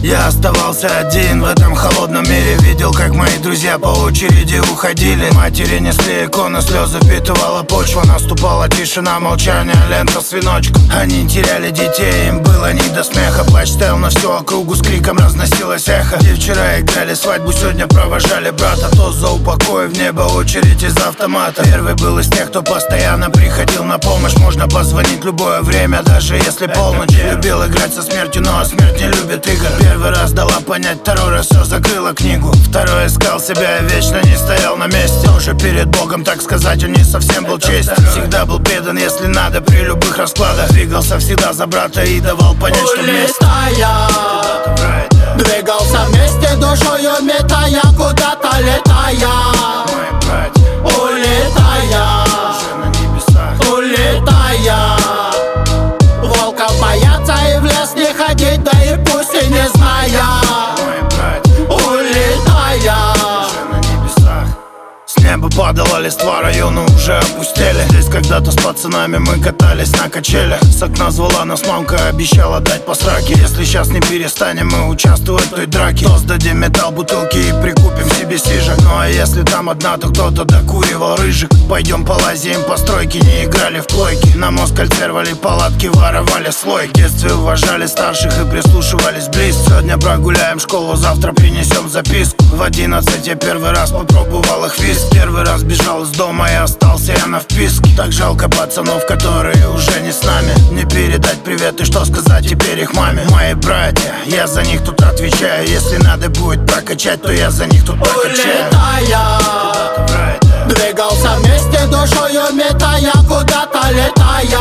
Я оставался один в этом холодном мире. Видел, как мои друзья по очереди уходили. Матери несли иконы, слезы впитывала почва. Наступала тишина, молчание, лента с веночком. Они теряли детей, им было не до смеха. Плач стоял на всю округу, с криком разносилось эхо. Где вчера играли свадьбу, сегодня провожали брата. Тост за упокой, в небо очередь из автомата. Первый был из тех, кто постоянно приходил на помощь. Можно позвонить любое время, даже если полночь. Любил играть со смертью, но смерть не любит игр. Первый раз дала понять, второй раз все закрыла книгу. Второй искал себя и вечно не стоял на месте. Тоже перед Богом, так сказать, он не совсем был честен. Всегда был предан, если надо, при любых раскладах. Двигался всегда за брата и давал понять, что вместе. Двигался вместе, душою метая, куда-то летая. Улетая, улетая. Волков боятся и в лес не ходить, да и пусть и не зная. Улетая. С неба падала листва, районы уже опустели. Здесь когда-то с пацанами мы катались на качелях. С окна звала нас мамка, обещала дать по сраке. Если сейчас не перестанем мы участвовать в той драке, то сдадим металл, бутылки и прикупим себе сижек. Ну а если там одна, то кто-то докуривал рыжик. Пойдем полазим по стройке, не играли в плойки. На Москальце рвали палатки, воровали слой. В детстве уважали старших и прислушивались близко. Сегодня прогуляем школу, завтра принесем записку. В 11 я первый раз попробовал их виски. Первый раз бежал из дома и остался я на вписке. Так жалко пацанов, которые уже не с нами. Не передать привет и что сказать теперь их маме. Мои братья, я за них тут отвечаю. Если надо будет прокачать, то я за них тут прокачаю. Улетая, двигался вместе, душою метая, куда-то летая.